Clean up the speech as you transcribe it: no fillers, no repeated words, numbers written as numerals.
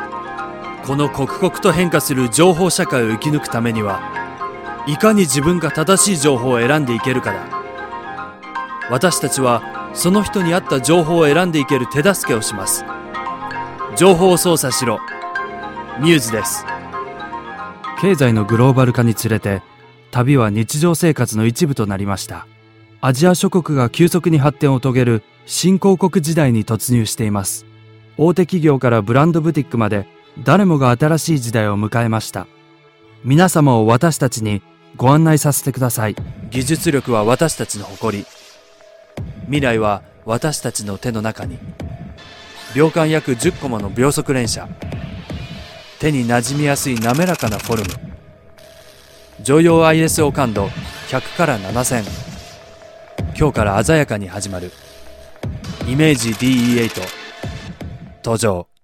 この刻々と変化する情報社会を生き抜くためにはいかに自分が正しい情報を選んでいけるかだ。私たちはその人に合った情報を選んでいける手助けをします。情報を操作しろ、ミューズです。経済のグローバル化につれて旅は日常生活の一部となりました。アジア諸国が急速に発展を遂げる新興国時代に突入しています。大手企業からブランドブティックまで誰もが新しい時代を迎えました。皆様を私たちにご案内させてください。技術力は私たちの誇り。未来は私たちの手の中に。秒間約10コマの秒速連射。手に馴染みやすい滑らかなフォルム。常用 ISO 感度100から7000。今日から鮮やかに始まる。イメージ DE8 登場。